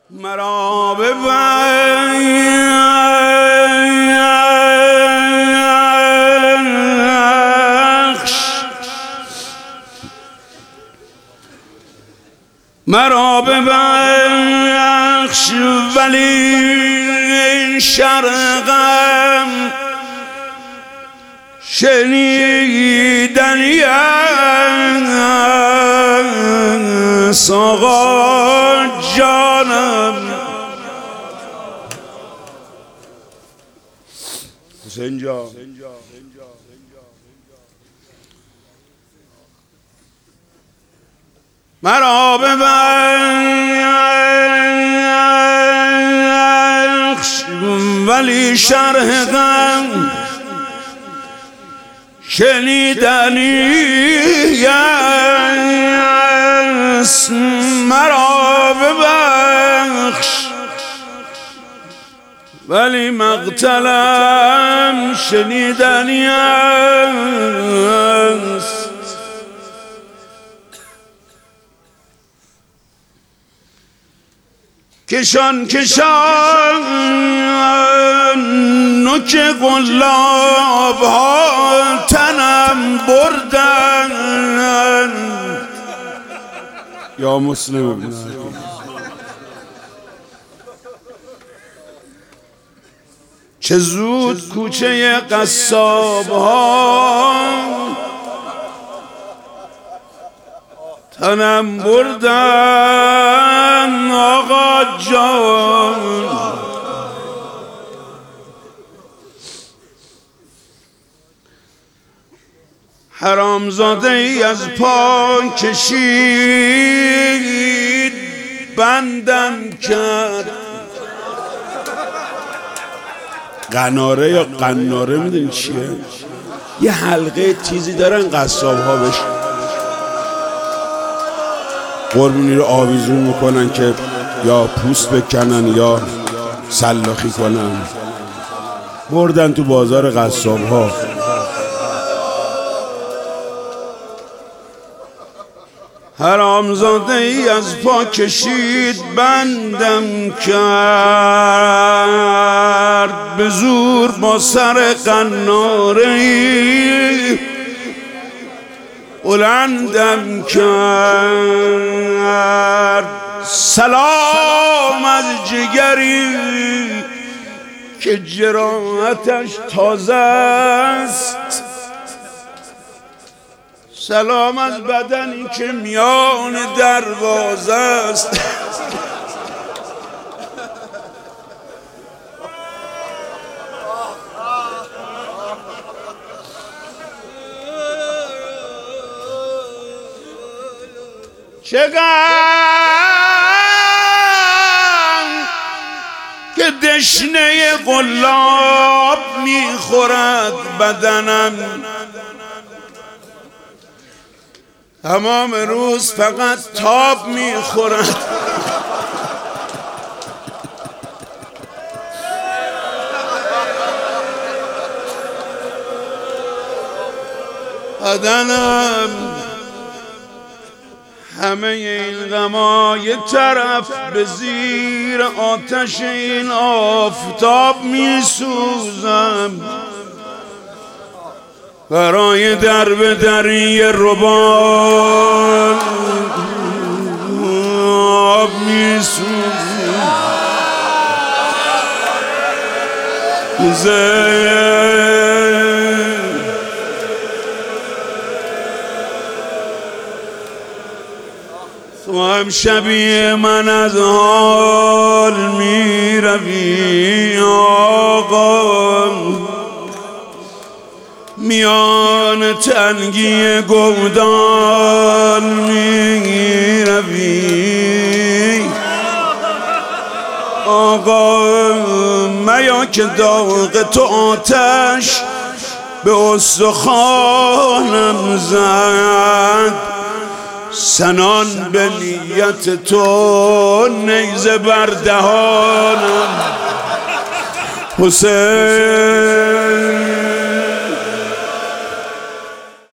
مرا ببخش، مرا ببخش، ولی شرقم شنیدنی است آقا جانم. حسین جان مرا ببخش، ولی شرح غم شنیدنی است. مرا ببخش، ولی مقتلم شنیدنی است. کشان کشان نوک قلاب ها تنم بردن. یا مسلم چه زود کوچه قصاب ها تنم بردن آقا جان. حرامزاده ای از پا کشید بندم کرد. قناره یا قناره میدونی چیه؟ یه حلقه تیزی دارن قصاب ها بهش قربونی رو آویزون میکنن که یا پوست بکنن یا سلاخی کنن. بردن تو بازار قصاب ها. حرامزاده ای از پا کشید بندم کرد، به زور با سر قناره ای بلندم کرد. سلام از جگری که جراحتش تازه است، سلام از بدنی که میان دروازه است. چقدر که دشنه قلاب میخورد بدنم، تمام روز فقط تاب میخورد. بدنم همه این غمای طرف به زیر آتش این آفتاب میسوزم. برای در به دری ربان آب میسوزم. تو هم شبیه من از حال می روی آقا، میان تنگی گودال می روی آقا. میا که داغ تو آتش به استخوانم زد، سنان به نیت تو نیزه بر دهانم. حسین